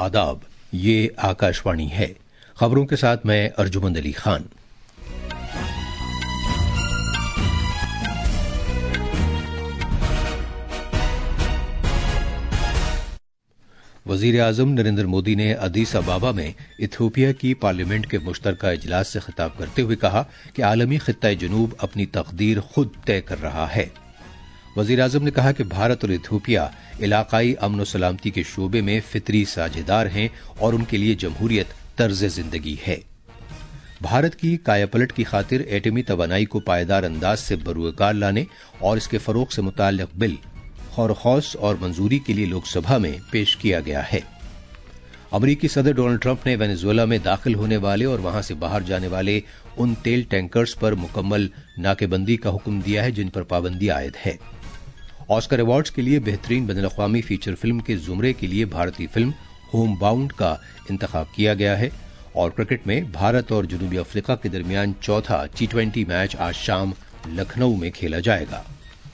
आदाब, ये आकाशवाणी है। खबरों के साथ मैं अर्जुमंद अली खान। वजीर आजम नरेंद्र मोदी ने अदीस अबाबा में इथियोपिया की पार्लियामेंट के मुश्तरका इजलास से खिताब करते हुए कहा कि आलमी खित्ता जनूब अपनी तकदीर खुद तय कर रहा है। वजीर आजम ने कहा कि भारत और इथियोपिया इलाकाई अमन और सलामती के शोबे में फितरी साझेदार हैं और उनके लिए जमहूरियत तर्ज जिंदगी है। भारत की कायापलट की खातिर एटमी तवानाई को पायदार अंदाज से बरूएकार लाने और इसके फरोग से मुताल्लिक बिल खौरखौस और मंजूरी के लिए लोकसभा में पेश किया गया है। अमरीकी सदर डोनाल्ड ट्रंप ने वेनेजुएला में दाखिल होने वाले और वहां से बाहर जाने वाले उन तेल टैंकर्स पर मुकम्मल नाकेबंदी का हुक्म दिया है जिन पर पाबंदी आयद है। ऑस्कर अवार्ड्स के लिए बेहतरीन बैनुल-अक़वामी फीचर फिल्म के जुमरे के लिए भारतीय फिल्म होम बाउंड का इंतखाब किया गया है। और क्रिकेट में भारत और जनूबी अफ्रीका के दरमियान चौथा T20 मैच आज शाम लखनऊ में खेला जाएगा।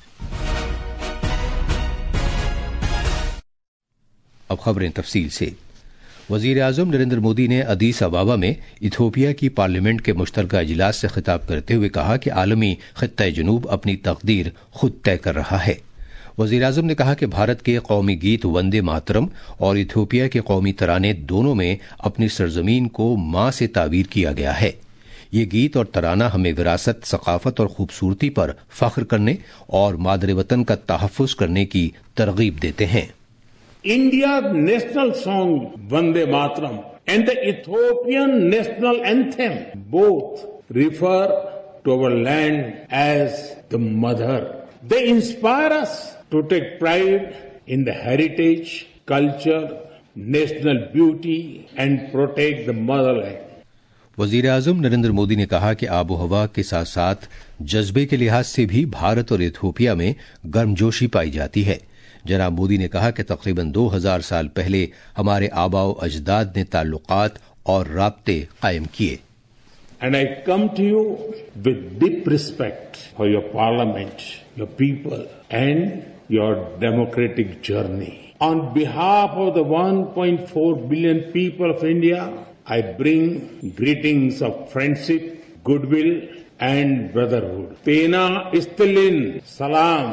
अब खबरें तफसील से। वजीर आजम नरेंद्र मोदी ने अदीस अबाबा में इथियोपिया की पार्लियामेंट के मुश्तरका इजलास से खिताब करते हुए कहा कि आलमी खित्ता जनूब अपनी तकदीर खुद तय कर रहा है। वजीर आजम ने कहा कि भारत के कौमी गीत वंदे मातरम और इथियोपिया के कौमी तराने दोनों में अपनी सरजमीन को मां से ताबीर किया गया है। ये गीत और तराना हमें विरासत, सकाफत और खूबसूरती पर फख्र करने और मादरे वतन का तहफ़्फ़ुज़ करने की तरगीब देते हैं। India's national song Vande Mataram and the Ethiopian national anthem both refer to our land as the mother. They inspire us to take pride in the heritage, culture, national beauty and protect the motherland. वजीर आजम नरेंद्र मोदी ने कहा कि आबो हवा के साथ साथ जज्बे के लिहाज से भी भारत और इथियोपिया में गर्मजोशी पाई जाती है। जनाब मोदी ने कहा कि तकरीबन 2000 साल पहले हमारे आबाओ अजदाद ने ताल्लुकात और राब्ते कायम किए। And I come to you with deep respect for your parliament, your people and your democratic journey. On behalf of the 1.4 billion people of India, I bring greetings of friendship, goodwill and brotherhood. Tena istilin salam.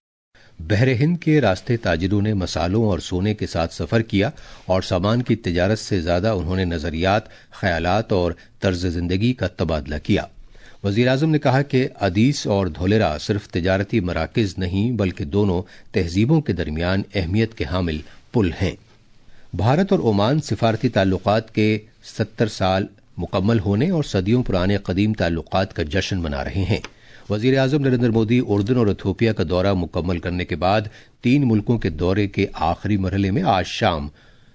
बहरे हिंद के रास्ते ताजिरों ने मसालों और सोने के साथ सफर किया और सामान की तिजारत से ज्यादा उन्होंने नजरियात, ख्यालात और तर्ज जिंदगी का तबादला किया। वजीर आजम ने कहा कि अदीस और धोलेरा सिर्फ तिजारती मराकिज नहीं बल्कि दोनों तहजीबों के दरमियान अहमियत के हामिल पुल हैं। भारत और ओमान सिफारती ताल्लुकात के 70 साल मुकम्मल होने और सदियों पुराने कदीम ताल्लुकात का जश्न मना रहे हैं। वजीर आजम नरेंद्र मोदी उर्दन और इथियोपिया का दौरा मुकम्मल करने के बाद 3 मुल्कों के दौरे के आखिरी मरहले में आज शाम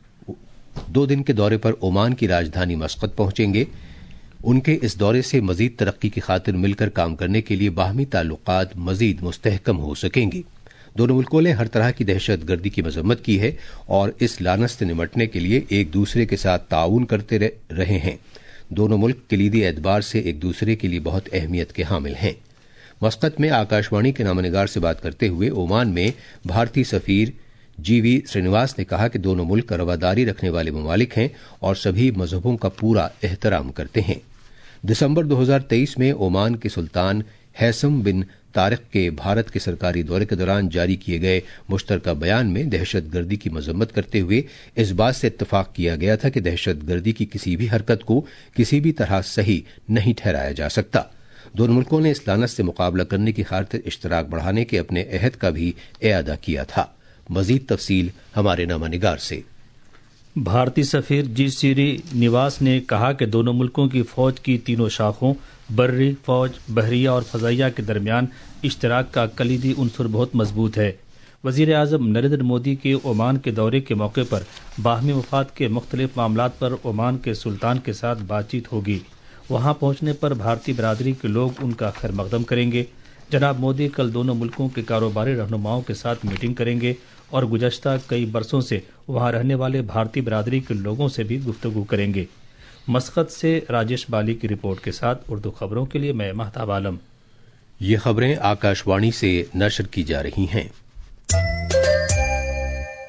2 दिन के दौरे पर ओमान की राजधानी मस्कत पहुंचेंगे। उनके इस दौरे से मजीद तरक्की की खातिर मिलकर काम करने के लिए बाहमी ताल्लुकात मजीद मुस्तहकम हो सकेंगे। दोनों मुल्कों ने हर तरह की दहशत गर्दी की मजम्मत की है और इस लानत से निमटने के लिए एक दूसरे के साथ ताउन करते रहे हैं। दोनों मुल्क कलीदी एतबार से एक दूसरे के लिए बहुत अहमियत के हामिल हैं। मस्कत में आकाशवाणी के नामनिगार से बात करते हुए ओमान में भारतीय सफीर GV श्रीनिवास ने कहा कि दोनों मुल्क रवादारी रखने वाले ममालिक हैं और सभी मजहबों का पूरा एहतराम करते हैं। दिसंबर 2023 में ओमान के सुल्तान हैसम बिन तारिक के भारत के सरकारी दौरे के दौरान जारी किए गए मुश्तरका बयान में दहशत गर्दी की मजम्मत करते हुए इस बात से इत्तफाक किया गया था कि दहशत गर्दी की किसी भी हरकत को किसी भी तरह सही नहीं ठहराया जा सकता। दोनों मुल्कों ने इस लानत से मुकाबला करने की खातिर इश्तराक बढ़ाने के अपने अहद का भी इआदा किया था। मजीद तफसील हमारे नामानिगार से। भारतीय सफीर जी श्रीनिवास ने कहा कि दोनों मुल्कों की फौज की तीनों शाखों बर्री फौज, बहरिया और फजाइया के दरमियान इश्तराक का कलीदी उनसुर बहुत मजबूत है। वजीर आजम नरेंद्र मोदी के ओमान के दौरे के मौके पर बाहमी मफाद के मुख्तलिफ मामलात पर ओमान के सुल्तान के साथ बातचीत होगी। वहां पहुंचने पर भारतीय बरादरी के लोग उनका खैर मकदम करेंगे। जनाब मोदी कल दोनों मुल्कों के कारोबारी रहनुमाओं के साथ मीटिंग करेंगे और गुज़श्ता कई बरसों से वहां रहने वाले भारतीय बरादरी के लोगों से भी गुफ्तगू करेंगे। मस्कत से राजेश बाली की रिपोर्ट के साथ उर्दू खबरों के लिए मैं महताब आलम। ये खबरें आकाशवाणी से नशर की जा रही हैं।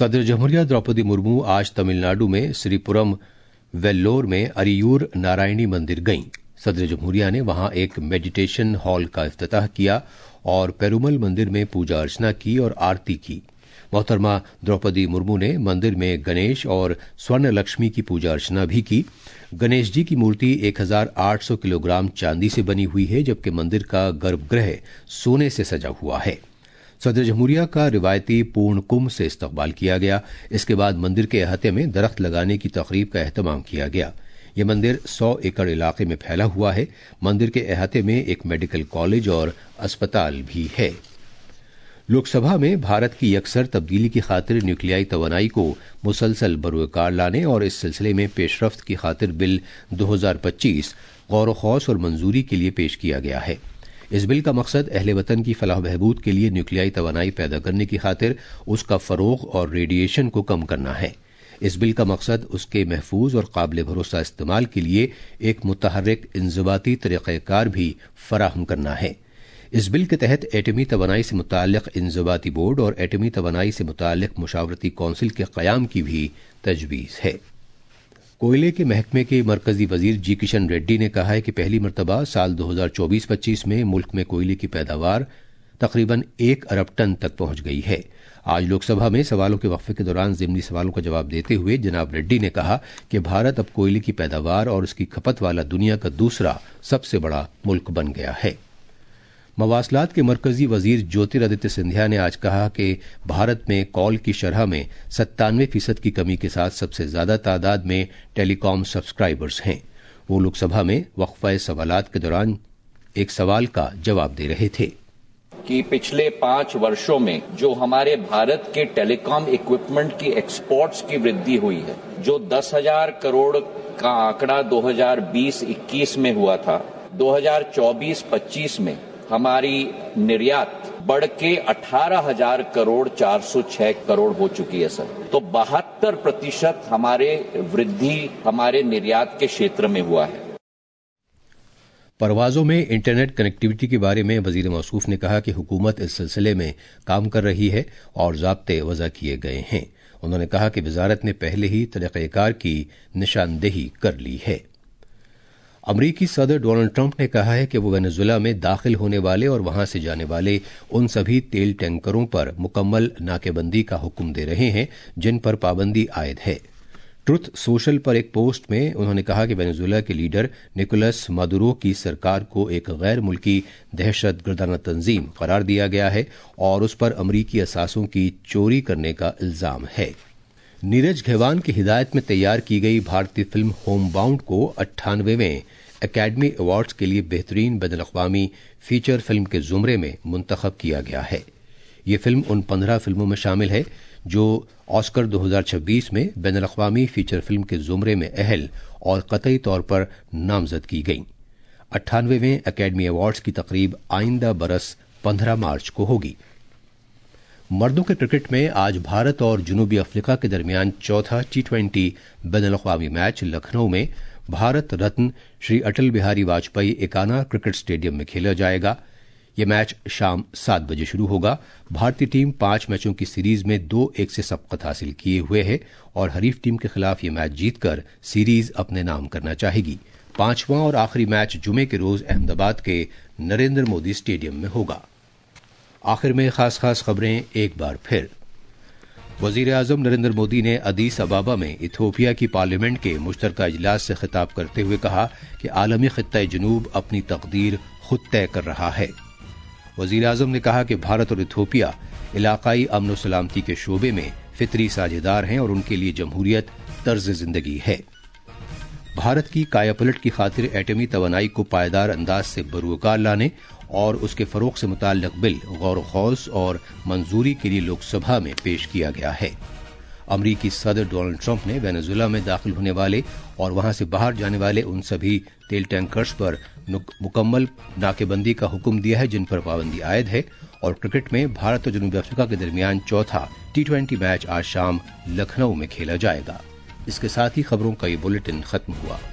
صدر جمہوریہ द्रौपदी मुर्मू आज तमिलनाडु में श्रीपुरम वेल्लोर में अरियूर नारायणी मंदिर गईं। सदर जमहूरिया ने वहां एक मेडिटेशन हॉल का इफ्तिताह किया और पेरुमल मंदिर में पूजा अर्चना की और आरती की। मोहतरमा द्रौपदी मुर्मू ने मंदिर में गणेश और स्वर्ण लक्ष्मी की पूजा अर्चना भी की। गणेश जी की मूर्ति 1800 किलोग्राम चांदी से बनी हुई है, जबकि मंदिर का गर्भगृह सोने से सजा हुआ है। सदर जमहूरिया का रिवायती पूर्ण कुंभ से इस्तकबाल किया गया। इसके बाद मंदिर के अहाते में दरख्त लगाने की तकरीब का एहतमाम किया गया। ये मंदिर 100 एकड़ इलाके में फैला हुआ है। मंदिर के अहाते में एक मेडिकल कॉलेज और अस्पताल भी है। लोकसभा में भारत की यकसर तब्दीली की खातिर न्यूक्लियाई तवानाई को मुसलसल बरोकार लाने और इस सिलसिले में पेशरफ्त की खातिर बिल 2025 गौर खौस और मंजूरी के लिए पेश किया गया है। इस बिल का मकसद अहले वतन की फलाह बहबूद के लिए न्यूक्लियाई तवानाई पैदा करने की खातिर उसका फरोग और रेडिएशन को कम करना है। इस बिल का मकसद उसके महफूज और काबिल भरोसा इस्तेमाल के लिए एक मुतहर्रिक इंज़बाती तरीक़ाकार भी फराहम करना है। इस बिल के तहत एटमी तवानाई से मुताल्लिक इंज़बाती बोर्ड और एटमी तवानाई से मुताल्लिक मुशावरती कौंसिल के क़याम की भी तजवीज़ है। कोयले के महकमे के मरकजी वजीर जी किशन रेड्डी ने कहा है कि पहली मरतबा साल 2024-25 में मुल्क में कोयले की पैदावार तकरीबन 1 अरब टन तक पहुंच गई है। आज लोकसभा में सवालों के वक्फे के दौरान ज़िमनी सवालों का जवाब देते हुए जनाब रेड्डी ने कहा कि भारत अब कोयले की पैदावार और उसकी खपत वाला दुनिया का दूसरा सबसे बड़ा मुल्क बन गया है। मवासलात के मरकजी वजीर ज्योतिरादित्य सिंधिया ने आज कहा कि भारत में कॉल की शरह में 97% की कमी के साथ सबसे ज्यादा तादाद में टेलीकॉम सब्सक्राइबर्स हैं। वो लोकसभा में वक्फा सवालात के दौरान एक सवाल का जवाब दे रहे थे कि पिछले 5 वर्षों में जो हमारे भारत के टेलीकॉम इक्विपमेंट की एक्सपोर्ट्स की वृद्धि हुई है, जो 10,000 करोड़ का आंकड़ा 2020-21 में हुआ था, 2024-25 में हमारी निर्यात बढ़ के 18,000 करोड़ 406 करोड़ हो चुकी है सर। तो 72% हमारे वृद्धि हमारे निर्यात के क्षेत्र में हुआ है। परवाजों में इंटरनेट कनेक्टिविटी के बारे में वजीर मौसूफ ने कहा कि हुकूमत इस सिलसिले में काम कर रही है और ज़ाब्ते वज़ा किए गए हैं। उन्होंने कहा कि वजारत ने पहले ही तरीक़ाकार की निशानदेही कर ली है। अमरीकी सदर डोनाल्ड ट्रंप ने कहा है कि वो वेनेजुएला में दाखिल होने वाले और वहां से जाने वाले उन सभी तेल टैंकरों पर मुकम्मल नाकेबंदी का हुक्म दे रहे हैं जिन पर पाबंदी आयद है। ट्रुथ सोशल पर एक पोस्ट में उन्होंने कहा कि वेनेजुएला के लीडर निकोलस मादुरो की सरकार को एक गैर मुल्की दहशतगर्दाना तंजीम करार दिया गया है और उस पर अमरीकी असासों की चोरी करने का इल्जाम है। नीरज घेवान की हिदायत में तैयार की गई भारतीय फिल्म होम बाउंड को 98वें एकेडमी अवार्ड्स के लिए बेहतरीन बैनुल-अक़वामी फीचर फिल्म के जुमरे में मुंतखब किया गया है। ये फिल्म उन 15 फिल्मों में शामिल है जो ऑस्कर 2026 में बैनुल-अक़वामी फीचर फिल्म के जुमरे में अहल और कतई तौर पर नामजद की गईं। 98वें एकेडमी अवार्ड्स की तकरीब आइंदा बरस 15 मार्च को होगी। मर्दों के क्रिकेट में आज भारत और जनूबी अफ्रीका के दरमियान चौथा T20 बैनुल-अक़वामी मैच लखनऊ में भारत रत्न श्री अटल बिहारी वाजपेयी एकाना क्रिकेट स्टेडियम में खेला जाएगा। यह मैच शाम 7 बजे शुरू होगा। भारतीय टीम 5 मैचों की सीरीज में 2-1 से सबकत हासिल किए हुए है और हरीफ टीम के खिलाफ यह मैच जीतकर सीरीज अपने नाम करना चाहेगी। 5वां और आखिरी मैच जुमे के रोज अहमदाबाद के नरेंद्र मोदी स्टेडियम में होगा। आखिर में खास खबरें एक बार फिर। वजीर आजम नरेंद्र मोदी ने अदीस अबाबा में इथियोपिया की पार्लियामेंट के मुश्तरका इजलास से खिताब करते हुए कहा कि आलमी खित्ता जनूब अपनी तकदीर खुद तय कर रहा है। वजीर आजम ने कहा कि भारत और इथियोपिया इलाकाई अमन और सलामती के शोबे में फितरी साझेदार हैं और उनके लिए जमहूरियत तर्ज जिंदगी है। भारत की कायापलट की खातिर एटमी तवानाई को पायदार अंदाज से बरूकार लाने और उसके फरोग से मुताल्लिक बिल गौर खौस और मंजूरी के लिए लोकसभा में पेश किया गया है। अमरीकी सदर डोनाल्ड ट्रंप ने वेनेजुएला में दाखिल होने वाले और वहां से बाहर जाने वाले उन सभी तेल टैंकर्स पर मुकम्मल नाकेबंदी का हुक्म दिया है जिन पर पाबंदी आयद है। और क्रिकेट में भारत और जनूबी अफ्रीका के दरमियान चौथा T20 मैच आज शाम लखनऊ में खेला जाएगा। इसके साथ ही खबरों का ये बुलेटिन खत्म हुआ।